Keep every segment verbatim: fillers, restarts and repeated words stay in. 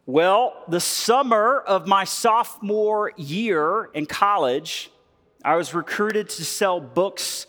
Well, the summer of my sophomore year in college, I was recruited to sell books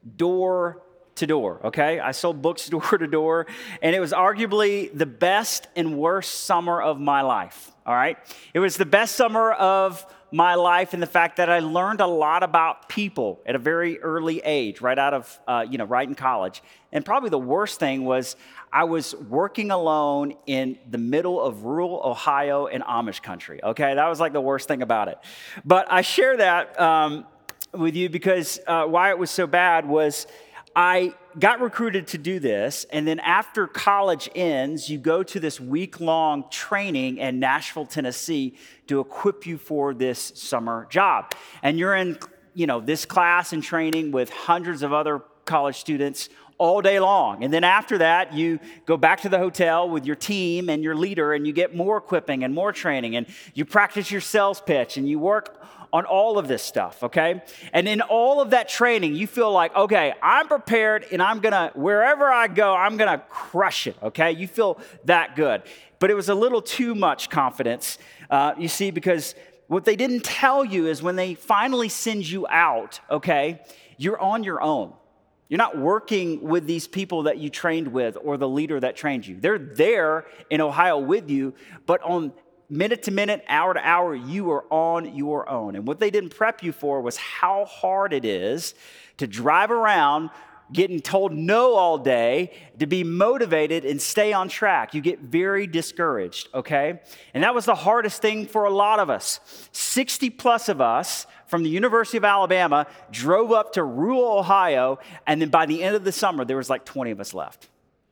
door to door, okay? I sold books door to door, and it was arguably the best and worst summer of my life, all right? It was the best summer of my life in the fact that I learned a lot about people at a very early age, right out of, uh, you know, right in college. And probably the worst thing was I was working alone in the middle of rural Ohio in Amish country, okay? That was like the worst thing about it. But I share that um, with you because uh, why it was so bad was I got recruited to do this, and then after college ends, you go to this week-long training in Nashville, Tennessee to equip you for this summer job. And you're in, you know, this class and training with hundreds of other college students all day long. And then after that, you go back to the hotel with your team and your leader, and you get more equipping and more training, and you practice your sales pitch, and you work on all of this stuff, okay? And in all of that training, you feel like, okay, I'm prepared and I'm gonna, wherever I go, I'm gonna crush it, okay? You feel that good. But it was a little too much confidence, uh, you see, because what they didn't tell you is when they finally send you out, okay, you're on your own. You're not working with these people that you trained with or the leader that trained you. They're there in Ohio with you, but on minute to minute, hour to hour, you are on your own. And what they didn't prep you for was how hard it is to drive around getting told no all day, to be motivated and stay on track. You get very discouraged, okay? And that was the hardest thing for a lot of us. sixty plus of us from the University of Alabama drove up to rural Ohio, and then by the end of the summer, there was like twenty of us left.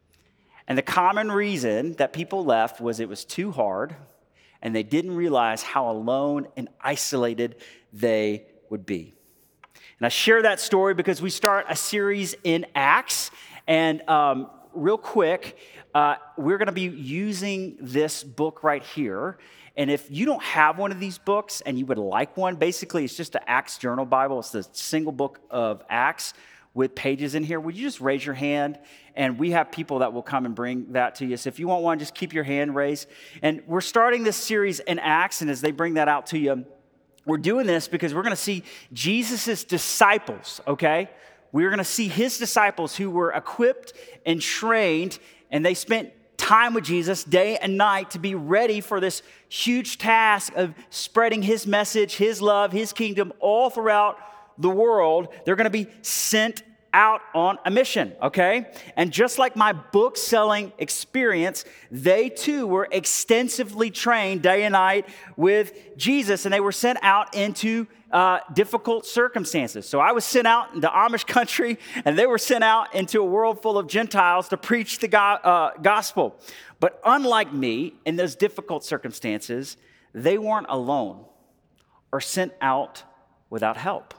And the common reason that people left was it was too hard, and they didn't realize how alone and isolated they would be. And I share that story because we start a series in Acts, and um, real quick, uh, we're going to be using this book right here. And if you don't have one of these books and you would like one, basically it's just an Acts Journal Bible. It's the single book of Acts with pages in here. Would you just raise your hand? And we have people that will come and bring that to you. So if you want one, just keep your hand raised. And we're starting this series in Acts, and as they bring that out to you, we're doing this because we're going to see Jesus' disciples, okay? We're going to see his disciples who were equipped and trained, and they spent time with Jesus day and night to be ready for this huge task of spreading his message, his love, his kingdom all throughout the world. They're going to be sent out on a mission, okay? And just like my book selling experience, they too were extensively trained day and night with Jesus, and they were sent out into uh, difficult circumstances. So I was sent out into Amish country, and they were sent out into a world full of Gentiles to preach the go- uh, gospel. But unlike me, in those difficult circumstances, they weren't alone or sent out without help.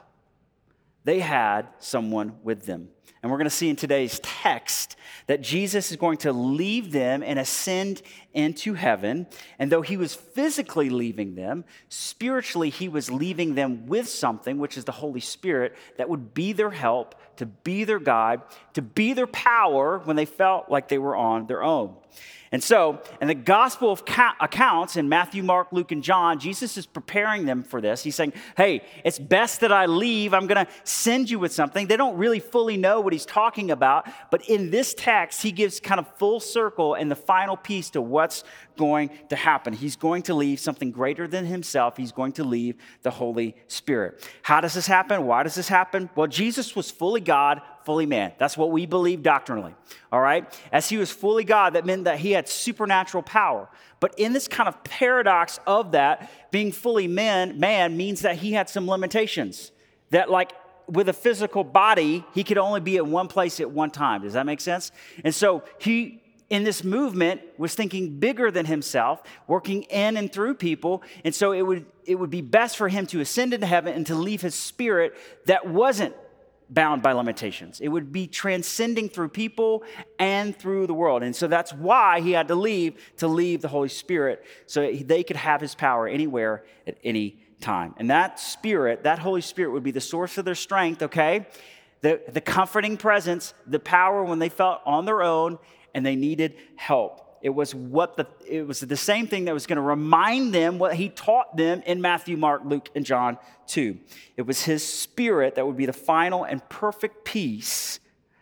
They had someone with them. And we're going to see in today's text that Jesus is going to leave them and ascend into heaven. And though he was physically leaving them, spiritually he was leaving them with something, which is the Holy Spirit, that would be their help, to be their guide, to be their power when they felt like they were on their own. And so, in the gospel of accounts in Matthew, Mark, Luke, and John, Jesus is preparing them for this. He's saying, hey, it's best that I leave. I'm going to send you with something. They don't really fully know what he's talking about. But in this text, he gives kind of full circle and the final piece to what's going to happen. He's going to leave something greater than himself. He's going to leave the Holy Spirit. How does this happen? Why does this happen? Well, Jesus was fully God, fully man. That's what we believe doctrinally, all right? As he was fully God, that meant that he had supernatural power. But in this kind of paradox of that, being fully man, man means that he had some limitations. That like with a physical body, he could only be at one place at one time. Does that make sense? And so he, in this movement, was thinking bigger than himself, working in and through people. And so it would, it would be best for him to ascend into heaven and to leave his spirit that wasn't bound by limitations. It would be transcending through people and through the world. And so that's why he had to leave, to leave the Holy Spirit, so they could have his power anywhere at any time. And that Spirit, that Holy Spirit would be the source of their strength, okay? The, the comforting presence, the power when they felt on their own and they needed help. It was what the it was the same thing that was going to remind them what he taught them in Matthew, Mark, Luke, and John two. It was his Spirit that would be the final and perfect piece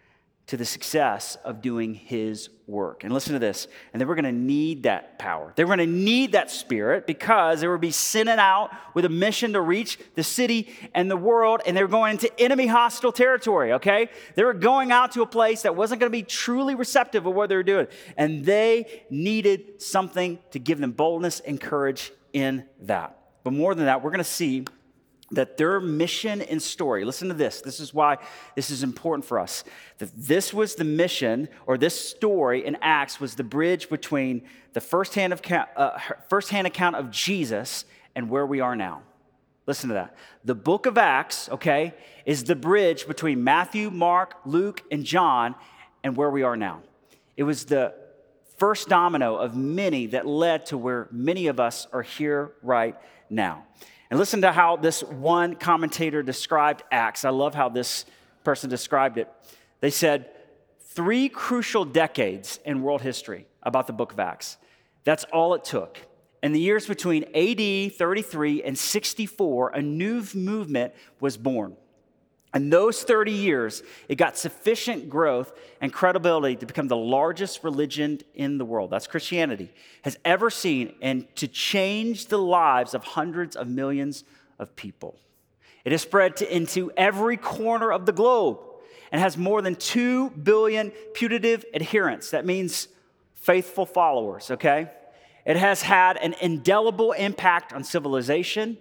to the success of doing his work. And listen to this. And they were going to need that power. They were going to need that Spirit because they would be sending out with a mission to reach the city and the world, and they were going into enemy hostile territory, okay? They were going out to a place that wasn't going to be truly receptive of what they were doing. And they needed something to give them boldness and courage in that. But more than that, we're going to see that their mission and story, listen to this, this is why this is important for us, that this was the mission, or this story in Acts was the bridge between the firsthand, of, uh, firsthand account of Jesus and where we are now. Listen to that. The book of Acts, okay, is the bridge between Matthew, Mark, Luke, and John and where we are now. It was the first domino of many that led to where many of us are here right now. And listen to how this one commentator described Acts. I love how this person described it. They said, three crucial decades in world history about the book of Acts. That's all it took. In the years between A D thirty-three and sixty-four, a new movement was born. In those thirty years, it got sufficient growth and credibility to become the largest religion in the world, that's Christianity, has ever seen, and to change the lives of hundreds of millions of people. It has spread to, into every corner of the globe and has more than two billion putative adherents. That means faithful followers, okay? It has had an indelible impact on civilization,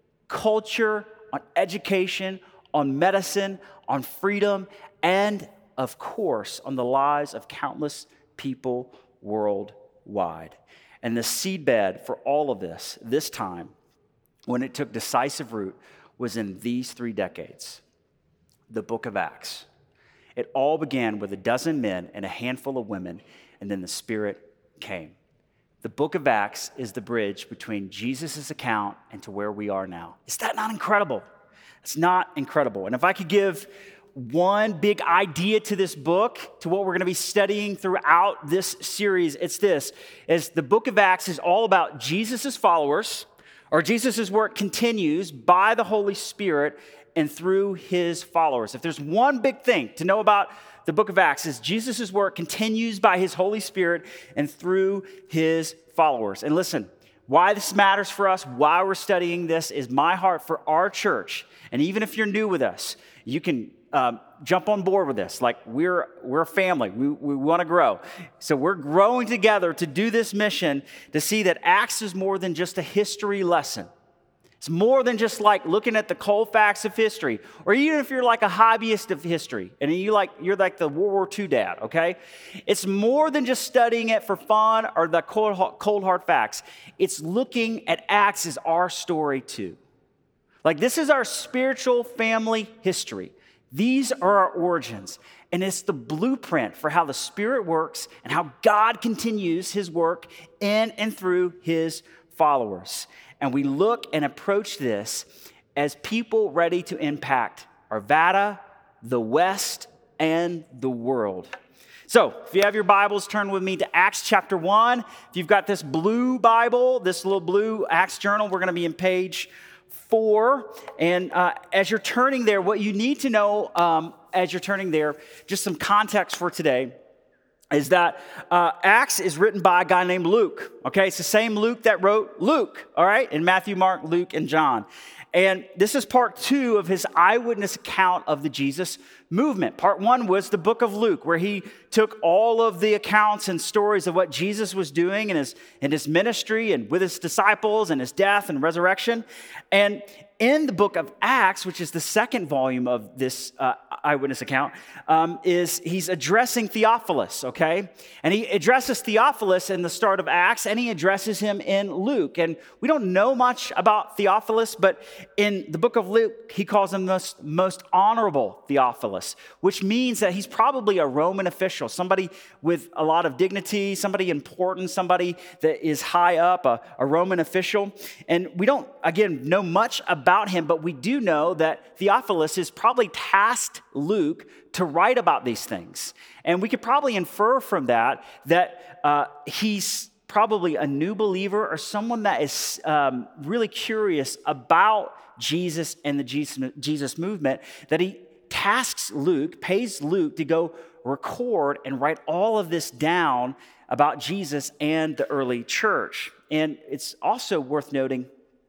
culture, on education, on medicine, on freedom, and of course, on the lives of countless people worldwide. And the seedbed for all of this, this time, when it took decisive root, was in these three decades, the book of Acts. It all began with a dozen men and a handful of women, and then the Spirit came. The book of Acts is the bridge between Jesus' account and to where we are now. Is that not incredible? It's not incredible. And if I could give one big idea to this book, to what we're going to be studying throughout this series, it's this, is the book of Acts is all about Jesus' followers, or Jesus' work continues by the Holy Spirit and through his followers. If there's one big thing to know about the book of Acts, is Jesus' work continues by his Holy Spirit and through his followers. And listen, why this matters for us, why we're studying this, is my heart for our church. And even if you're new with us, you can um, jump on board with this. Like, we're we're a family. We, we want to grow. So we're growing together to do this mission, to see that Acts is more than just a history lesson. It's more than just like looking at the cold facts of history, or even if you're like a hobbyist of history and you like you're like the World War Two dad, okay? It's more than just studying it for fun or the cold, cold hard facts. It's looking at Acts as our story too. Like, this is our spiritual family history. These are our origins, and it's the blueprint for how the Spirit works and how God continues his work in and through his followers. And we look and approach this as people ready to impact Arvada, the West, and the world. So, if you have your Bibles, turn with me to Acts chapter one. If you've got this blue Bible, this little blue Acts journal, we're going to be in page four. And uh, as you're turning there, what you need to know um, as you're turning there, just some context for today, is that uh, Acts is written by a guy named Luke, okay? It's the same Luke that wrote Luke, all right? In Matthew, Mark, Luke, and John. And this is part two of his eyewitness account of the Jesus movement. Part one was the book of Luke, where he took all of the accounts and stories of what Jesus was doing in his, in his ministry and with his disciples and his death and resurrection. And in the book of Acts, which is the second volume of this uh, eyewitness account, um, is he's addressing Theophilus, okay? And he addresses Theophilus in the start of Acts, and he addresses him in Luke. And we don't know much about Theophilus, but in the book of Luke, he calls him the most, most honorable Theophilus, which means that he's probably a Roman official, somebody with a lot of dignity, somebody important, somebody that is high up, a, a Roman official. And we don't, again, know much about about him, but we do know that Theophilus has probably tasked Luke to write about these things. And we could probably infer from that that uh, he's probably a new believer or someone that is um, really curious about Jesus and the Jesus, Jesus movement, that he tasks Luke, pays Luke to go record and write all of this down about Jesus and the early church. And it's also worth noting,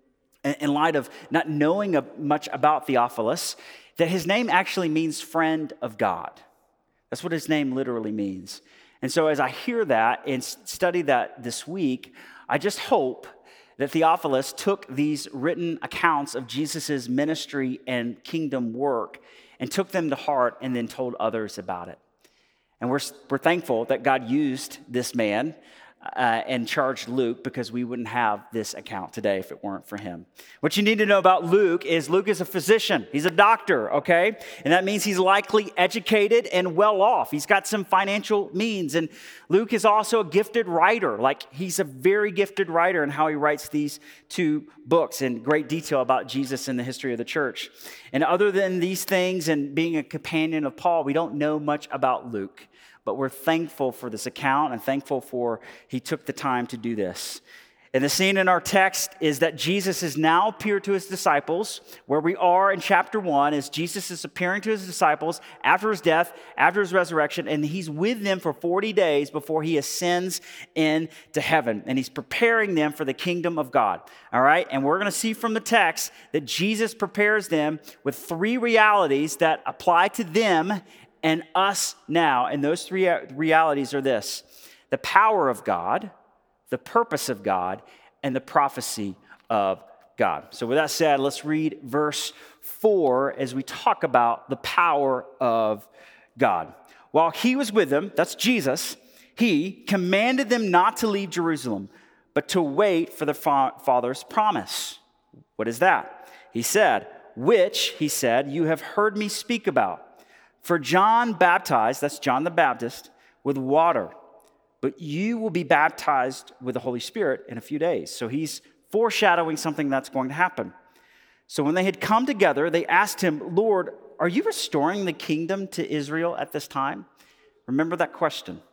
in light of not knowing much about Theophilus, that his name actually means friend of God. That's what his name literally means. And so as I hear that and study that this week, I just hope that Theophilus took these written accounts of Jesus' ministry and kingdom work and took them to heart and then told others about it. And we're, we're thankful that God used this man Uh, and charged Luke, because we wouldn't have this account today if it weren't for him. What you need to know about Luke is Luke is a physician. He's a doctor, okay? And that means he's likely educated and well off. He's got some financial means. And Luke is also a gifted writer. Like, he's a very gifted writer in how he writes these two books in great detail about Jesus and the history of the church. And other than these things and being a companion of Paul, we don't know much about Luke. But we're thankful for this account and thankful for he took the time to do this. And the scene in our text is that Jesus has now appeared to his disciples. Where we are in chapter one is Jesus is appearing to his disciples after his death, after his resurrection, and he's with them for forty days before he ascends into heaven. And he's preparing them for the kingdom of God. All right? And we're going to see from the text that Jesus prepares them with three realities that apply to them and us now. And those three realities are this: the power of God, the purpose of God, and the prophecy of God. So with that said, let's read verse four as we talk about the power of God. While he was with them, that's Jesus, he commanded them not to leave Jerusalem, but to wait for the Father's promise. What is that? He said, which, he said, you have heard me speak about. For John baptized, that's John the Baptist, with water, but you will be baptized with the Holy Spirit in a few days. So he's foreshadowing something that's going to happen. So when they had come together, they asked him, Lord, are you restoring the kingdom to Israel at this time? Remember that question.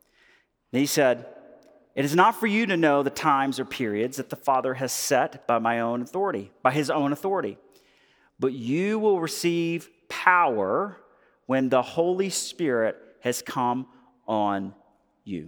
And he said, it is not for you to know the times or periods that the Father has set by my own authority, by his own authority, but you will receive power when the Holy Spirit has come on you.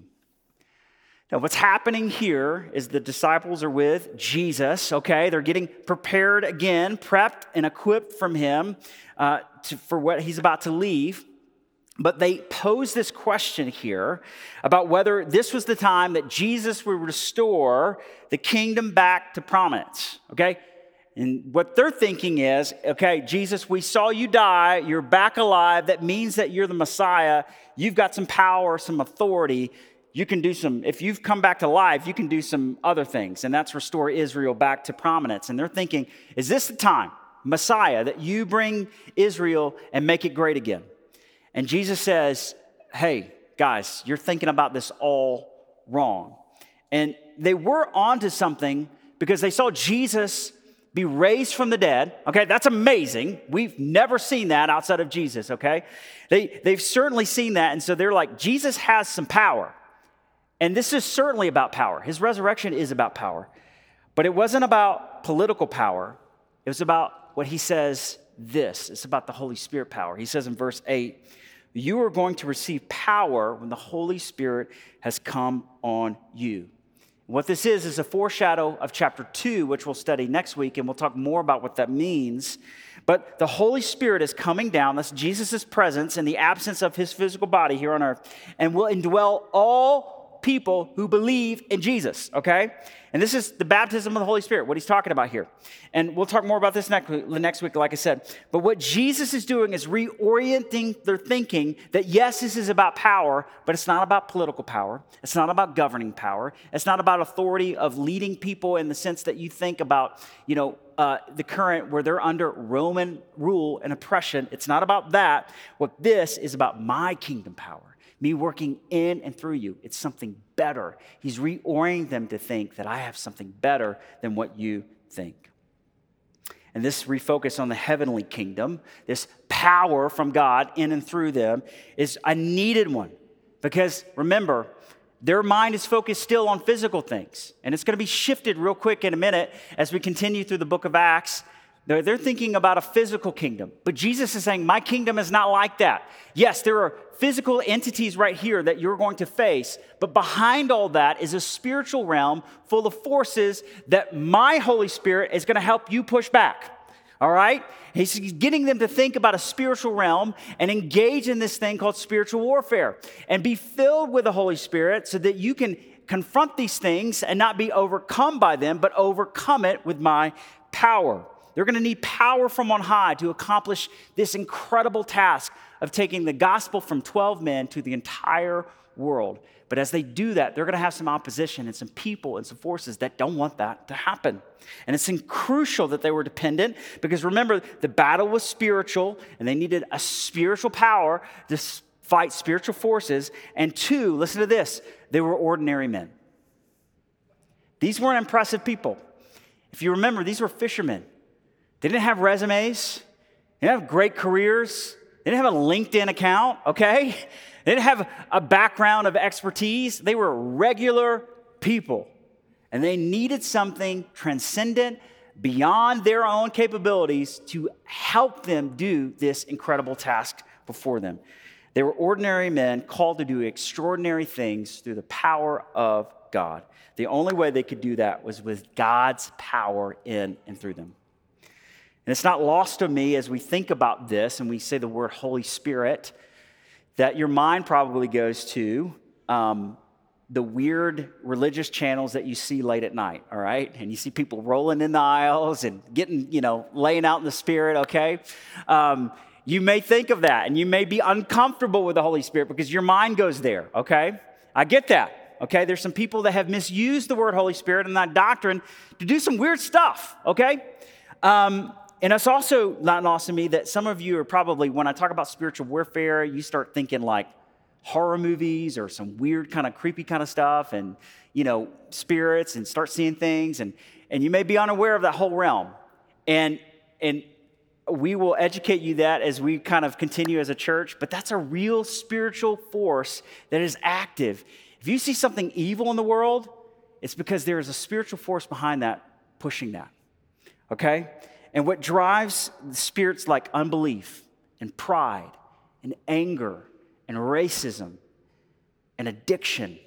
Now, what's happening here is the disciples are with Jesus, okay? They're getting prepared again, prepped and equipped from him uh, to, for what he's about to leave. But they pose this question here about whether this was the time that Jesus would restore the kingdom back to prominence, okay? And what they're thinking is, okay, Jesus, we saw you die. You're back alive. That means that you're the Messiah. You've got some power, some authority. You can do some, if you've come back to life, you can do some other things. And that's restore Israel back to prominence. And they're thinking, is this the time, Messiah, that you bring Israel and make it great again? And Jesus says, hey, guys, you're thinking about this all wrong. And they were onto something because they saw Jesus be raised from the dead. Okay, that's amazing. We've never seen that outside of Jesus, okay? They, they've certainly seen that, and so they're like, Jesus has some power. And this is certainly about power. His resurrection is about power. But it wasn't about political power. It was about what he says this. It's about the Holy Spirit power. He says in verse eight, you are going to receive power when the Holy Spirit has come on you. What this is, is a foreshadow of chapter two, which we'll study next week, and we'll talk more about what that means. But the Holy Spirit is coming down. That's Jesus' presence in the absence of his physical body here on earth, and will indwell all people who believe in Jesus, okay? And this is the baptism of the Holy Spirit, what he's talking about here. And we'll talk more about this next, next week, like I said. But what Jesus is doing is reorienting their thinking that, yes, this is about power, but it's not about political power. It's not about governing power. It's not about authority of leading people in the sense that you think about, you know, uh, the current where they're under Roman rule and oppression. It's not about that. What this is about my kingdom power. Me working in and through you. It's something better. He's reorienting them to think that I have something better than what you think. and this refocus on the heavenly kingdom, this power from God in and through them, is a needed one. Because remember, their mind is focused still on physical things. And it's going to be shifted real quick in a minute as we continue through the book of Acts. They're, they're thinking about a physical kingdom. But Jesus is saying, my kingdom is not like that. Yes, there are physical entities right here that you're going to face. But behind all that is a spiritual realm full of forces that my Holy Spirit is going to help you push back. All right? He's getting them to think about a spiritual realm and engage in this thing called spiritual warfare and be filled with the Holy Spirit so that you can confront these things and not be overcome by them, but overcome it with my power. They're going to need power from on high to accomplish this incredible task of taking the gospel from twelve men to the entire world. But as they do that, they're going to have some opposition and some people and some forces that don't want that to happen. And it's crucial that they were dependent because remember, the battle was spiritual and they needed a spiritual power to fight spiritual forces. And two, listen to this, they were ordinary men. These weren't impressive people. If you remember, these were fishermen. They didn't have resumes. They didn't have great careers. They didn't have a LinkedIn account, okay? They didn't have a background of expertise. They were regular people. And they needed something transcendent beyond their own capabilities to help them do this incredible task before them. They were ordinary men called to do extraordinary things through the power of God. The only way they could do that was with God's power in and through them. And it's not lost on me as we think about this and we say the word Holy Spirit, that your mind probably goes to um, the weird religious channels that you see late at night, all right? And you see people rolling in the aisles and getting, you know, laying out in the Spirit, okay? Um, you may think of that and you may be uncomfortable with the Holy Spirit because your mind goes there, okay? I get that, okay? There's some people that have misused the word Holy Spirit and that doctrine to do some weird stuff, okay? Um, And it's also not lost to me that some of you are probably, when I talk about spiritual warfare, you start thinking like horror movies or some weird kind of creepy kind of stuff and, you know, spirits and start seeing things. And, and you may be unaware of that whole realm. And, and we will educate you that as we kind of continue as a church. But that's a real spiritual force that is active. If you see something evil in the world, it's because there is a spiritual force behind that, pushing that. Okay? And what drives spirits like unbelief and pride and anger and racism and addiction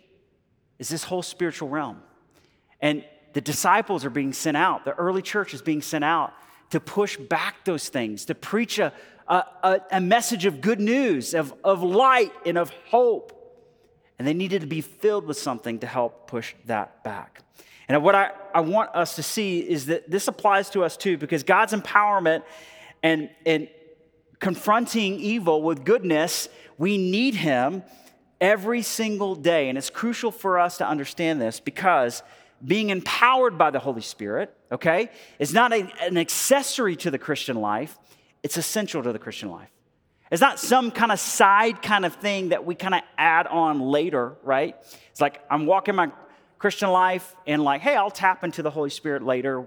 is this whole spiritual realm. And the disciples are being sent out. The early church is being sent out to push back those things, to preach a, a, a message of good news, of, of light and of hope. And they needed to be filled with something to help push that back. And what I, I want us to see is that this applies to us too, because God's empowerment and, and confronting evil with goodness, we need him every single day. And it's crucial for us to understand this because being empowered by the Holy Spirit, okay, is not a, an accessory to the Christian life. It's essential to the Christian life. It's not some kind of side kind of thing that we kind of add on later, right? It's like I'm walking my Christian life and like, hey, I'll tap into the Holy Spirit later.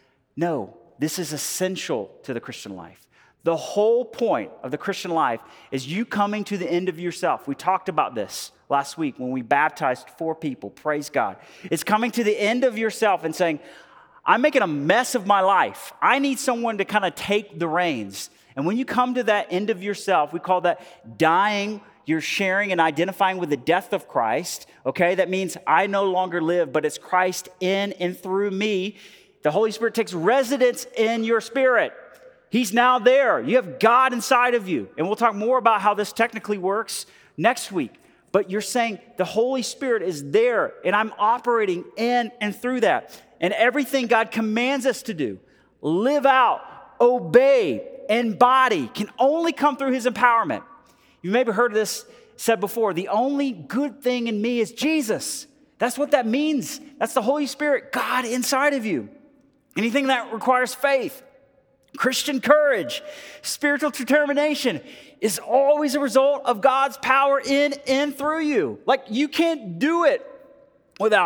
No, this is essential to the Christian life. The whole point of the Christian life is you coming to the end of yourself. We talked about this last week when we baptized four people. Praise God. It's coming to the end of yourself and saying, I'm making a mess of my life. I need someone to kind of take the reins. And when you come to that end of yourself, we call that dying. You're sharing and identifying with the death of Christ, okay? That means I no longer live, but it's Christ in and through me. The Holy Spirit takes residence in your spirit. He's now there. You have God inside of you. And we'll talk more about how this technically works next week. But you're saying the Holy Spirit is there, and I'm operating in and through that. And everything God commands us to do, live out, obey, embody, can only come through his empowerment. You maybe heard this said before, the only good thing in me is Jesus. That's what that means. That's the Holy Spirit, God inside of you. Anything that requires faith, Christian courage, spiritual determination is always a result of God's power in and through you. Like you can't do it without him.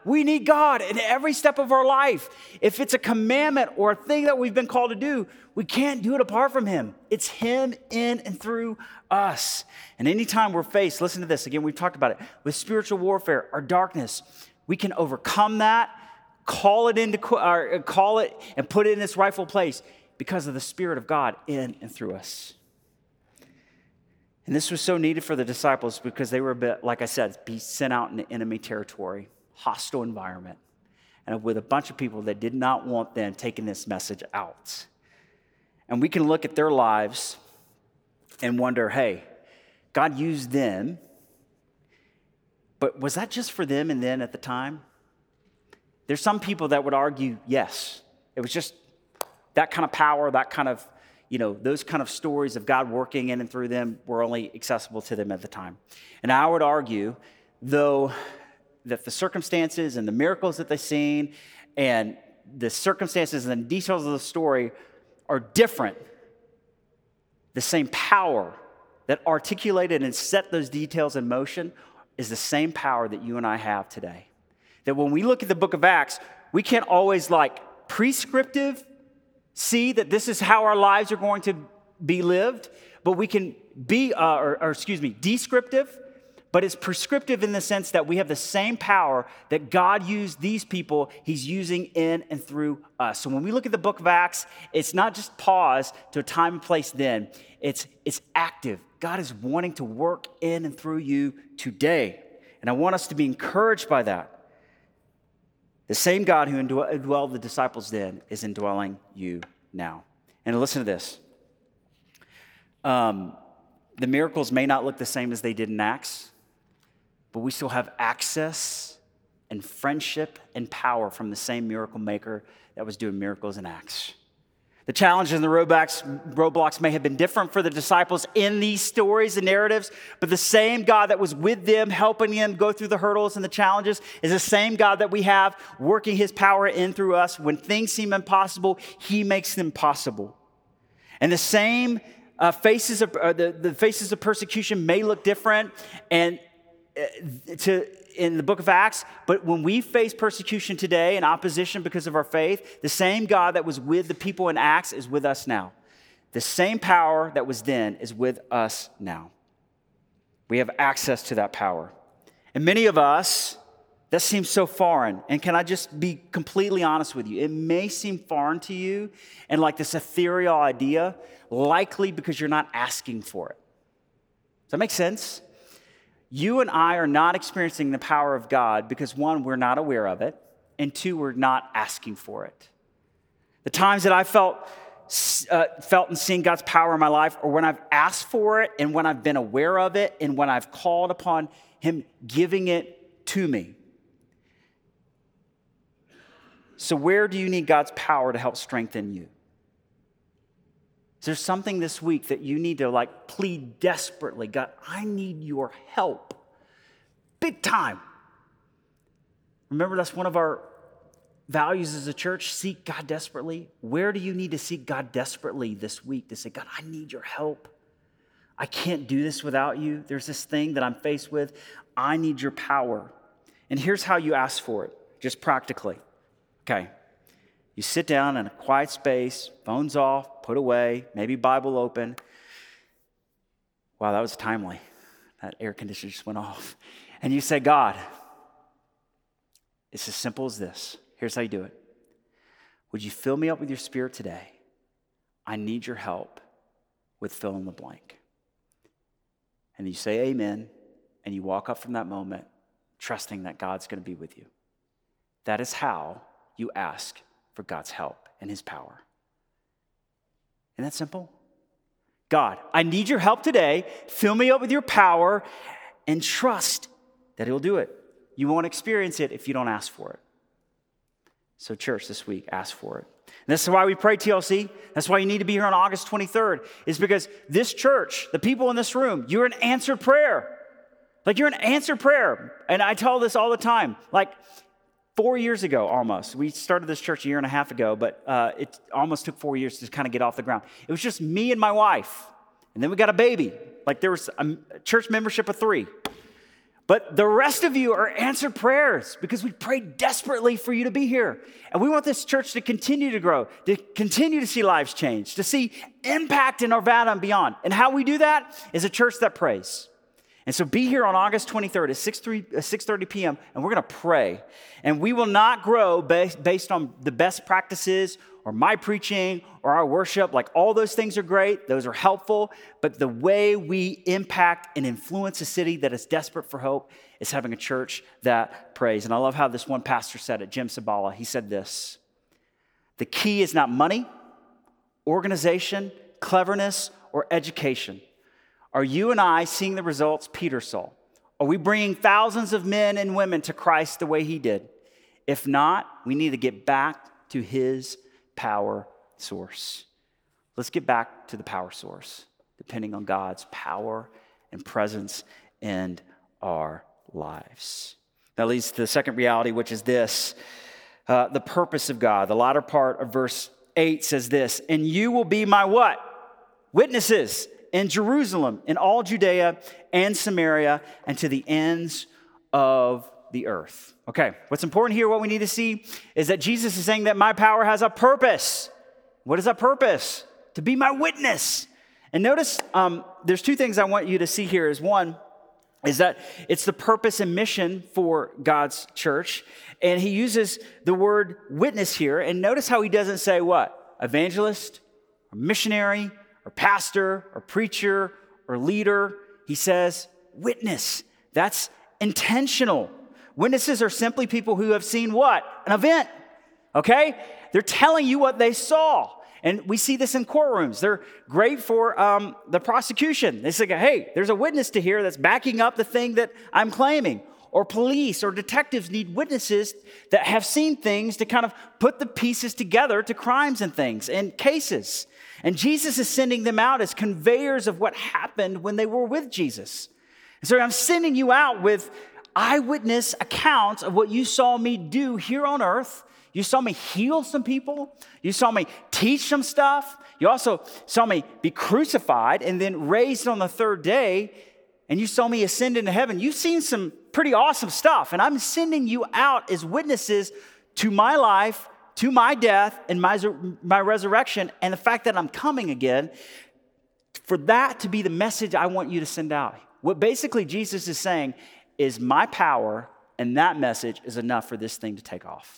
We need God in every step of our life. If it's a commandment or a thing that we've been called to do, we can't do it apart from him. It's him in and through us. And anytime we're faced, listen to this, again, we've talked about it, with spiritual warfare or darkness, we can overcome that, call it into, or call it and put it in its rightful place because of the Spirit of God in and through us. And this was so needed for the disciples because they were a bit, like I said, be sent out in enemy territory, hostile environment, and with a bunch of people that did not want them taking this message out. And we can look at their lives and wonder, hey, God used them, but was that just for them and then at the time? There's some people that would argue, yes, it was just that kind of power, that kind of, you know, those kind of stories of God working in and through them were only accessible to them at the time. And I would argue, though, that the circumstances and the miracles that they've seen and the circumstances and details of the story are different. The same power that articulated and set those details in motion is the same power that you and I have today. That when we look at the book of Acts, we can't always like prescriptive see that this is how our lives are going to be lived, but we can be, uh, or, or excuse me, descriptive, but it's prescriptive in the sense that we have the same power that God used these people, he's using in and through us. So when we look at the book of Acts, it's not just pause to a time and place then, it's, it's active. God is wanting to work in and through you today. And I want us to be encouraged by that. The same God who indwelled the disciples then is indwelling you now. And listen to this. Um, the miracles may not look the same as they did in Acts, but we still have access and friendship and power from the same miracle maker that was doing miracles in Acts. The challenges and the roadblocks, roadblocks may have been different for the disciples in these stories and narratives, but the same God that was with them, helping them go through the hurdles and the challenges, is the same God that we have working his power in through us. When things seem impossible, he makes them possible. And the same uh, faces of uh, the, the faces of persecution may look different and uh, to in the book of Acts, but when we face persecution today and opposition because of our faith, the same God that was with the people in Acts is with us now. The same power that was then is with us now. We have access to that power. And many of us, that seems so foreign. And can I just be completely honest with you? It may seem foreign to you and like this ethereal idea, likely because you're not asking for it. Does that make sense? You and I are not experiencing the power of God because, one, we're not aware of it, and two, we're not asking for it. The times that I felt uh, felt and seen God's power in my life are when I've asked for it and when I've been aware of it and when I've called upon him giving it to me. So where do you need God's power to help strengthen you? Is there something this week that you need to like plead desperately? God, I need your help. Big time. Remember, that's one of our values as a church. Seek God desperately. Where do you need to seek God desperately this week to say, God, I need your help. I can't do this without you. There's this thing that I'm faced with. I need your power. And here's how you ask for it, just practically. Okay. You sit down in a quiet space, phones off, put away, maybe Bible open. Wow, that was timely. That air conditioner just went off. And you say, God, it's as simple as this. Here's how you do it. Would you fill me up with your Spirit today? I need your help with fill in the blank. And you say amen, and you walk up from that moment trusting that God's going to be with you. That is how you ask for God's help and his power. Isn't that simple? God, I need your help today. Fill me up with your power and trust that he'll do it. You won't experience it if you don't ask for it. So church, this week, ask for it. And this is why we pray T L C. That's why you need to be here on August twenty-third, is because this church, the people in this room, you're an answered prayer. Like you're an answered prayer. And I tell this all the time. Like, Four years ago, almost. We started this church a year and a half ago, but uh, it almost took four years to kind of get off the ground. It was just me and my wife. And then we got a baby. Like there was a church membership of three. But the rest of you are answered prayers because we prayed desperately for you to be here. And we want this church to continue to grow, to continue to see lives change, to see impact in Arvada and beyond. And how we do that is a church that prays. And so be here on August twenty-third at six thirty p.m. and we're going to pray. And we will not grow based, based on the best practices or my preaching or our worship. Like, all those things are great. Those are helpful. But the way we impact and influence a city that is desperate for hope is having a church that prays. And I love how this one pastor said it, Jim Sabala. He said this: the key is not money, organization, cleverness, or education. Are you and I seeing the results Peter saw? Are we bringing thousands of men and women to Christ the way he did? If not, we need to get back to his power source. Let's get back to the power source, depending on God's power and presence in our lives. That leads to the second reality, which is this, uh, the purpose of God. The latter part of verse eight says this: and you will be my what? Witnesses in Jerusalem, in all Judea and Samaria, and to the ends of the earth. Okay, what's important here, what we need to see, is that Jesus is saying that my power has a purpose. What is that purpose? To be my witness. And notice um, there's two things I want you to see here. Is one, is that it's the purpose and mission for God's church. And he uses the word witness here. And notice how he doesn't say what? Evangelist, or missionary, or pastor, or preacher, or leader. He says witness. That's intentional. Witnesses are simply people who have seen what? An event, okay? They're telling you what they saw. And we see this in courtrooms. They're great for um, the prosecution. They say, hey, there's a witness to here that's backing up the thing that I'm claiming. Or police or detectives need witnesses that have seen things to kind of put the pieces together to crimes and things and cases. And Jesus is sending them out as conveyors of what happened when they were with Jesus. And so I'm sending you out with eyewitness accounts of what you saw me do here on earth. You saw me heal some people. You saw me teach some stuff. You also saw me be crucified and then raised on the third day. And you saw me ascend into heaven. You've seen some pretty awesome stuff. And I'm sending you out as witnesses to my life, to my death, and my, my resurrection, and the fact that I'm coming again. For that to be the message I want you to send out. What basically Jesus is saying is my power and that message is enough for this thing to take off.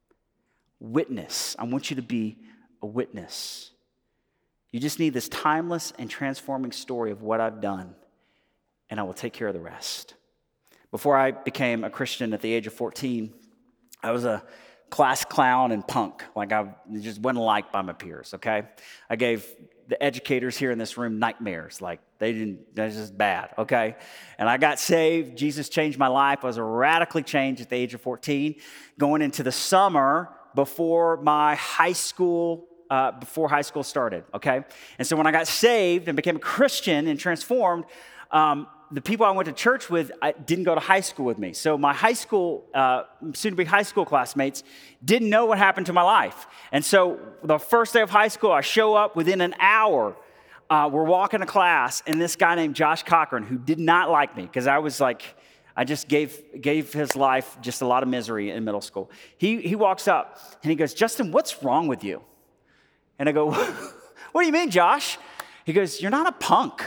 Witness. I want you to be a witness. You just need this timeless and transforming story of what I've done, and I will take care of the rest. Before I became a Christian at the age of fourteen, I was a class clown and punk. Like, I just wasn't liked by my peers, okay? I gave the educators here in this room nightmares. Like, they didn't, that's just bad, okay? And I got saved. Jesus changed my life. I was radically changed at the age of fourteen, going into the summer before my high school, uh, before high school started, okay? And so when I got saved and became a Christian and transformed, um, the people I went to church with I didn't go to high school with me. So my high school, uh, soon-to-be high school classmates didn't know what happened to my life. And so the first day of high school, I show up within an hour. Uh, we're walking to class, and this guy named Josh Cochran, who did not like me because I was like, I just gave gave his life just a lot of misery in middle school. He he walks up, and he goes, Justin, what's wrong with you? And I go, what do you mean, Josh? He goes, you're not a punk.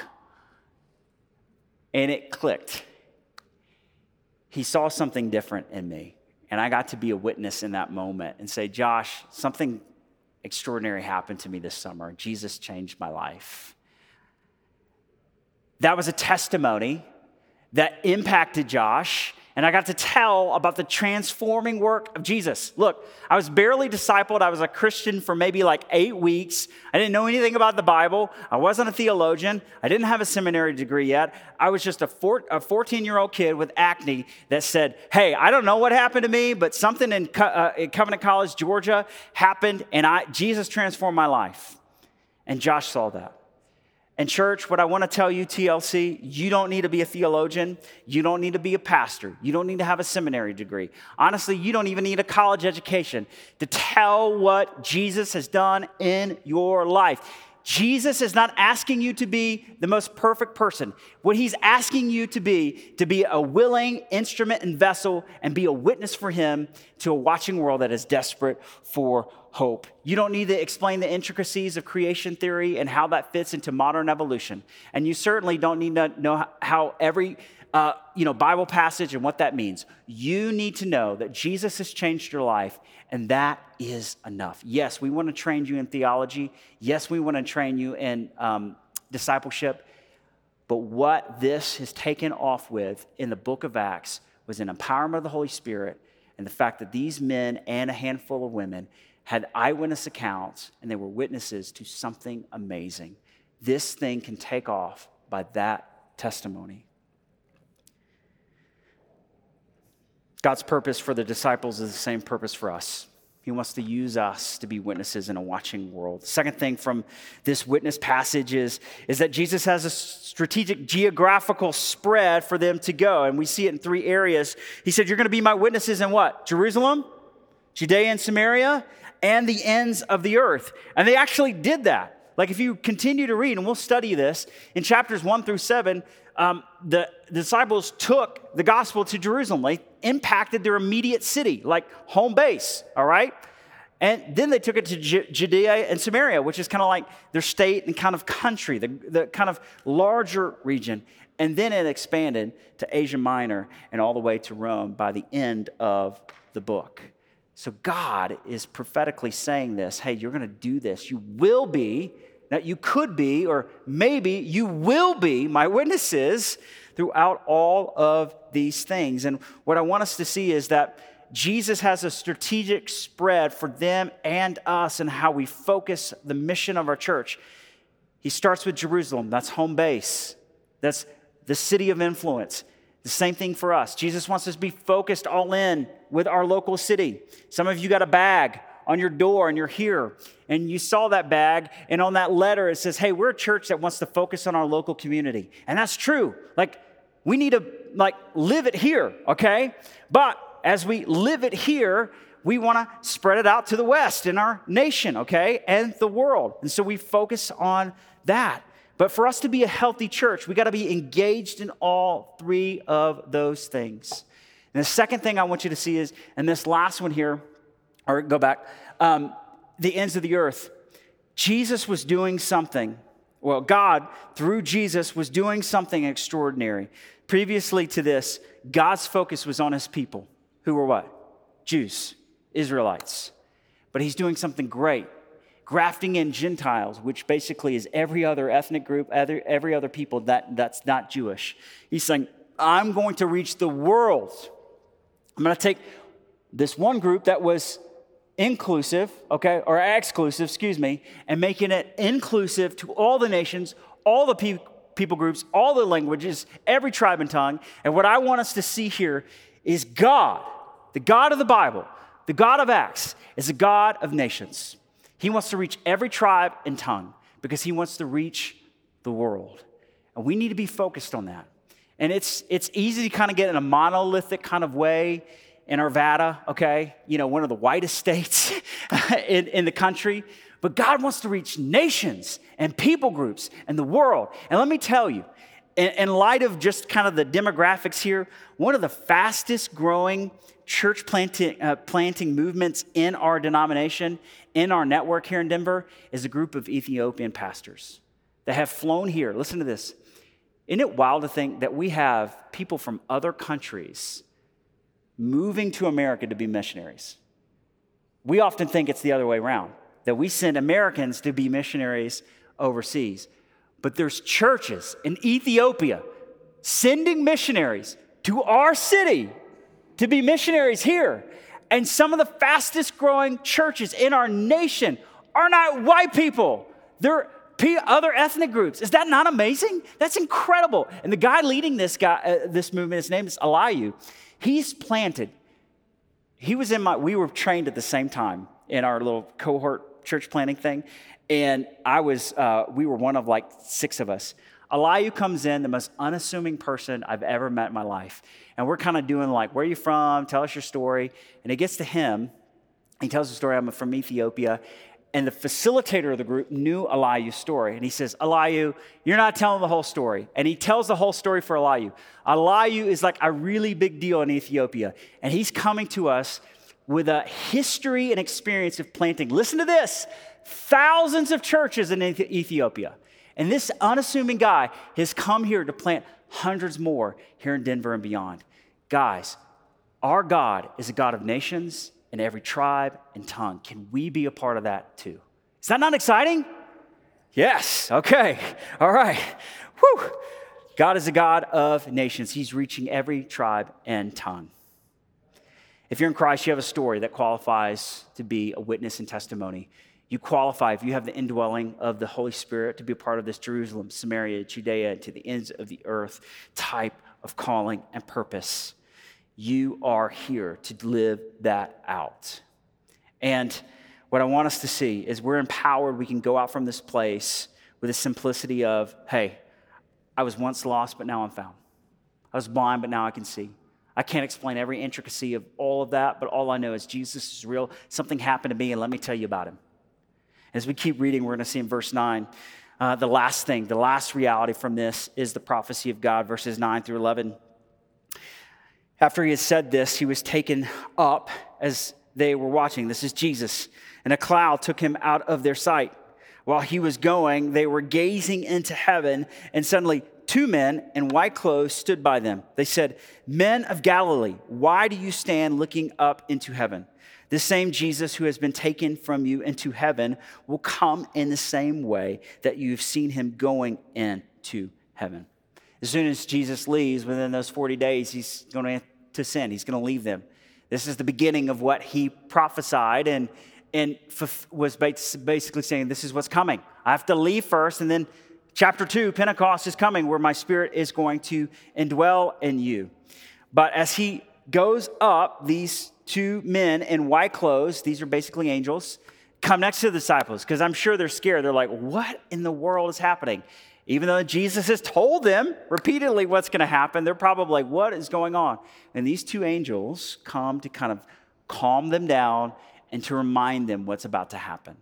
And it clicked. He saw something different in me. And I got to be a witness in that moment and say, Josh, something extraordinary happened to me this summer. Jesus changed my life. That was a testimony that impacted Josh. And I got to tell about the transforming work of Jesus. Look, I was barely discipled. I was a Christian for maybe like eight weeks. I didn't know anything about the Bible. I wasn't a theologian. I didn't have a seminary degree yet. I was just a fourteen-year-old kid with acne that said, hey, I don't know what happened to me, but something in, Co- uh, in Covenant College, Georgia happened, and I Jesus transformed my life. And Josh saw that. And church, what I want to tell you, T L C, you don't need to be a theologian. You don't need to be a pastor. You don't need to have a seminary degree. Honestly, you don't even need a college education to tell what Jesus has done in your life. Jesus is not asking you to be the most perfect person. What he's asking you to be, to be a willing instrument and vessel and be a witness for him to a watching world that is desperate for hope. You don't need to explain the intricacies of creation theory and how that fits into modern evolution. And you certainly don't need to know how every uh, you know, Bible passage and what that means. You need to know that Jesus has changed your life, and that is enough. Yes, we want to train you in theology. Yes, we want to train you in um, discipleship. But what this has taken off with in the book of Acts was an empowerment of the Holy Spirit and the fact that these men and a handful of women had eyewitness accounts, and they were witnesses to something amazing. This thing can take off by that testimony. God's purpose for the disciples is the same purpose for us. He wants to use us to be witnesses in a watching world. Second thing from this witness passage is, is that Jesus has a strategic geographical spread for them to go. And we see it in three areas. He said, you're going to be my witnesses in what? Jerusalem, Judea and Samaria, and the ends of the earth. And they actually did that. Like if you continue to read, and we'll study this, in chapters one through seven, um, the, the disciples took the gospel to Jerusalem. They impacted their immediate city, like home base, all right? And then they took it to Ju- Judea and Samaria, which is kind of like their state and kind of country, the, the kind of larger region. And then it expanded to Asia Minor and all the way to Rome by the end of the book. So God is prophetically saying this, hey, you're going to do this. You will be, that you could be, or maybe you will be my witnesses throughout all of these things. And what I want us to see is that Jesus has a strategic spread for them and us and how we focus the mission of our church. He starts with Jerusalem. That's home base. That's the city of influence. The same thing for us. Jesus wants us to be focused all in with our local city. Some of you got a bag on your door and you're here and you saw that bag, and on that letter it says, hey, we're a church that wants to focus on our local community. And that's true. Like we need to like live it here, okay? But as we live it here, we want to spread it out to the West in our nation, okay? And the world. And so we focus on that. But for us to be a healthy church, we got to be engaged in all three of those things. And the second thing I want you to see is, and this last one here, or go back, um, the ends of the earth. Jesus was doing something, well, God, through Jesus, was doing something extraordinary. Previously to this, God's focus was on his people, who were what? Jews, Israelites. But he's doing something great, grafting in Gentiles, which basically is every other ethnic group, every, every other people that, that's not Jewish. He's saying, I'm going to reach the world. I'm going to take this one group that was inclusive, okay, or exclusive, excuse me, and making it inclusive to all the nations, all the pe- people groups, all the languages, every tribe and tongue. And what I want us to see here is God, the God of the Bible, the God of Acts, is a God of nations. He wants to reach every tribe and tongue because he wants to reach the world. And we need to be focused on that. And it's it's easy to kind of get in a monolithic kind of way in Arvada, okay? You know, one of the whitest states in, in the country. But God wants to reach nations and people groups and the world. And let me tell you, in, in light of just kind of the demographics here, one of the fastest growing church planting, uh, planting movements in our denomination, in our network here in Denver, is a group of Ethiopian pastors that have flown here. Listen to this. Isn't it wild to think that we have people from other countries moving to America to be missionaries? We often think it's the other way around, that we send Americans to be missionaries overseas. But there's churches in Ethiopia sending missionaries to our city to be missionaries here. And some of the fastest growing churches in our nation are not white people. They're other ethnic groups. Is that not amazing? That's incredible. And the guy leading this guy, uh, this movement, his name is Elihu. He's planted. He was in my, we were trained at the same time in our little cohort church planting thing. And I was, uh, we were one of like six of us. Elihu comes in, the most unassuming person I've ever met in my life. And we're kind of doing like, where are you from? Tell us your story. And it gets to him. He tells the story, I'm from Ethiopia. And the facilitator of the group knew Elihu's story. And he says, Elihu, you're not telling the whole story. And he tells the whole story for Elihu. Elihu is like a really big deal in Ethiopia. And he's coming to us with a history and experience of planting. Listen to this. Thousands of churches in Ethiopia. And this unassuming guy has come here to plant hundreds more here in Denver and beyond. Guys, our God is a God of nations in every tribe and tongue. Can we be a part of that too? Is that not exciting? Yes. Okay. All right. Whew. God is a God of nations. He's reaching every tribe and tongue. If you're in Christ, you have a story that qualifies to be a witness and testimony. You qualify if you have the indwelling of the Holy Spirit to be a part of this Jerusalem, Samaria, Judea, and to the ends of the earth type of calling and purpose. You are here to live that out. And what I want us to see is we're empowered. We can go out from this place with the simplicity of, hey, I was once lost, but now I'm found. I was blind, but now I can see. I can't explain every intricacy of all of that, but all I know is Jesus is real. Something happened to me, and let me tell you about him. As we keep reading, we're going to see in verse nine, uh, the last thing, the last reality from this is the prophecy of God, verses nine through eleven. After he had said this, he was taken up as they were watching. This is Jesus. And a cloud took him out of their sight. While he was going, they were gazing into heaven, and suddenly two men in white clothes stood by them. They said, "Men of Galilee, why do you stand looking up into heaven? This same Jesus who has been taken from you into heaven will come in the same way that you've seen him going into heaven." As soon as Jesus leaves, within those forty days, he's going to sin. He's going to leave them. This is the beginning of what he prophesied and, and was basically saying, this is what's coming. I have to leave first, and then chapter two, Pentecost is coming, where my Spirit is going to indwell in you. But as he goes up, these two men in white clothes, these are basically angels, come next to the disciples, because I'm sure they're scared. They're like, what in the world is happening? Even though Jesus has told them repeatedly what's going to happen, they're probably like, what is going on? And these two angels come to kind of calm them down and to remind them what's about to happen.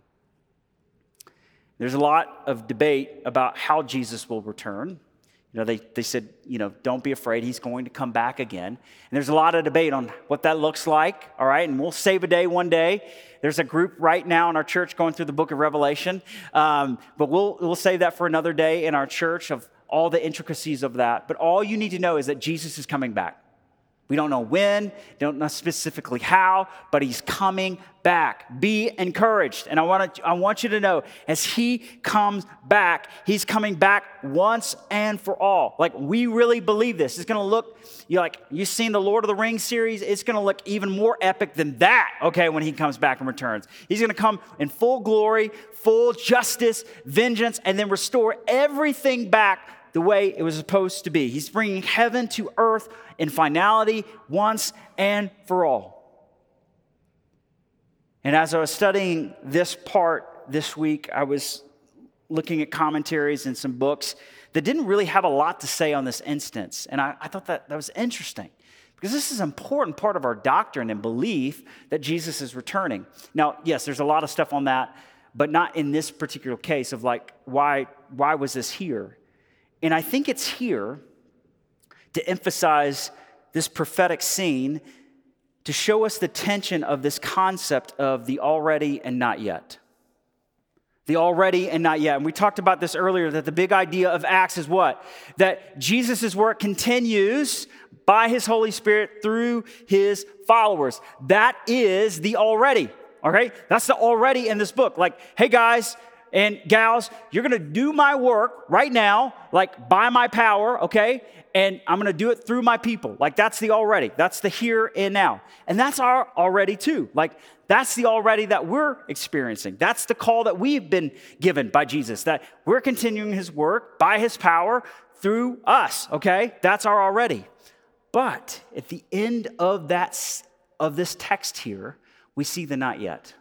There's a lot of debate about how Jesus will return. You know, they, they said, you know, don't be afraid. He's going to come back again. And there's a lot of debate on what that looks like, all right? And we'll save a day one day. There's a group right now in our church going through the book of Revelation. Um, but we'll, we'll save that for another day in our church of all the intricacies of that. But all you need to know is that Jesus is coming back. We don't know when, don't know specifically how, but he's coming back. Be encouraged. And I want to, I want you to know, as he comes back, he's coming back once and for all. Like, we really believe this. It's going to look, you like, you've seen the Lord of the Rings series. It's going to look even more epic than that, okay, when he comes back and returns. He's going to come in full glory, full justice, vengeance, and then restore everything back the way it was supposed to be. He's bringing heaven to earth in finality once and for all. And as I was studying this part this week, I was looking at commentaries and some books that didn't really have a lot to say on this instance. And I, I thought that that was interesting, because this is an important part of our doctrine and belief that Jesus is returning. Now, yes, there's a lot of stuff on that, but not in this particular case of like, why, why was this here? And I think it's here to emphasize this prophetic scene to show us the tension of this concept of the already and not yet. The already and not yet. And we talked about this earlier, that the big idea of Acts is what? That Jesus' work continues by his Holy Spirit through his followers. That is the already, okay? That's the already in this book. Like, hey guys, and gals, you're going to do my work right now, like by my power, okay? And I'm going to do it through my people. Like, that's the already. That's the here and now. And that's our already too. Like, that's the already that we're experiencing. That's the call that we've been given by Jesus, that we're continuing his work by his power through us, okay? That's our already. But at the end of that, of this text here, we see the not yet.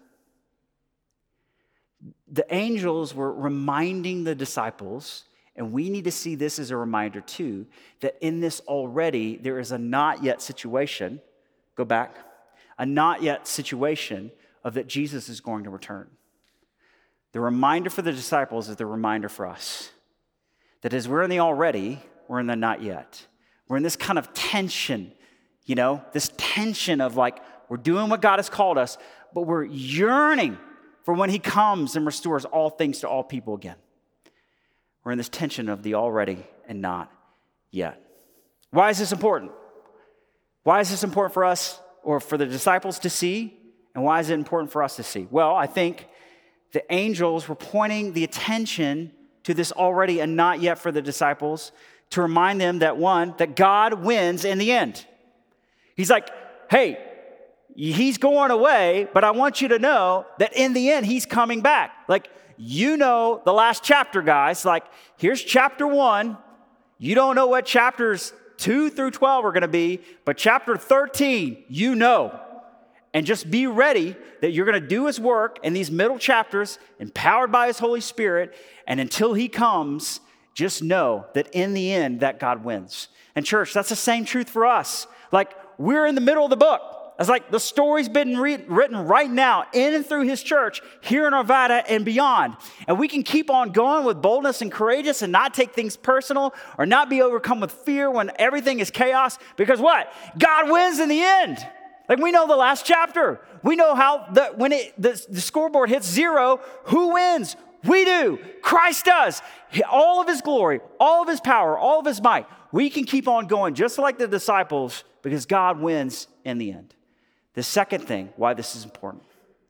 The angels were reminding the disciples, and we need to see this as a reminder too, that in this already, there is a not yet situation. Go back. A not yet situation of that Jesus is going to return. The reminder for the disciples is the reminder for us that as we're in the already, we're in the not yet. We're in this kind of tension, you know, this tension of like, we're doing what God has called us, but we're yearning for when he comes and restores all things to all people again. We're in this tension of the already and not yet. Why is this important? Why is this important for us or for the disciples to see? And why is it important for us to see? Well, I think the angels were pointing the attention to this already and not yet for the disciples to remind them that one, that God wins in the end. He's like, hey, he's going away, but I want you to know that in the end, he's coming back. Like, you know the last chapter, guys. Like, here's chapter one. You don't know what chapters two through twelve are going to be, but chapter thirteen, you know. And just be ready that you're going to do his work in these middle chapters, empowered by his Holy Spirit. And until he comes, just know that in the end, that God wins. And church, that's the same truth for us. Like, we're in the middle of the book. It's like the story's been re- written right now in and through his church here in Arvada and beyond. And we can keep on going with boldness and courageous and not take things personal or not be overcome with fear when everything is chaos. Because what? God wins in the end. Like, we know the last chapter. We know how the, when it, the, the scoreboard hits zero, who wins? We do. Christ does. All of his glory, all of his power, all of his might. We can keep on going just like the disciples because God wins in the end. The second thing, why this is important,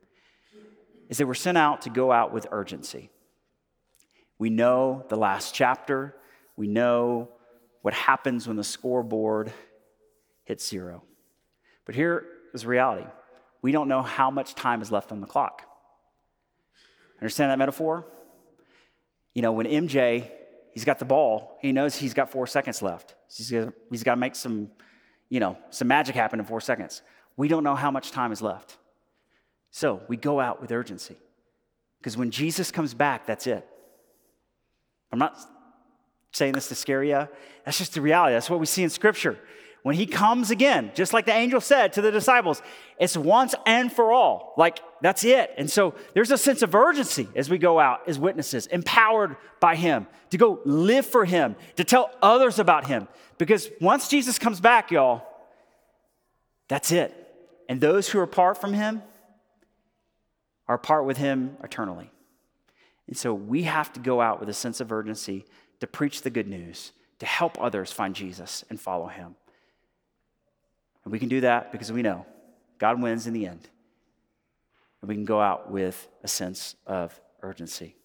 is that we're sent out to go out with urgency. We know the last chapter. We know what happens when the scoreboard hits zero. But here is reality. We don't know how much time is left on the clock. Understand that metaphor? You know, when M J, he's got the ball, he knows he's got four seconds left. He's got, he's got to make some, you know, some magic happen in four seconds. We don't know how much time is left. So we go out with urgency. Because when Jesus comes back, that's it. I'm not saying this to scare you. That's just the reality. That's what we see in Scripture. When he comes again, just like the angel said to the disciples, it's once and for all. Like, that's it. And so there's a sense of urgency as we go out as witnesses, empowered by him, to go live for him, to tell others about him. Because once Jesus comes back, y'all, that's it. And those who are apart from him are apart with him eternally. And so we have to go out with a sense of urgency to preach the good news, to help others find Jesus and follow him. And we can do that because we know God wins in the end. And we can go out with a sense of urgency.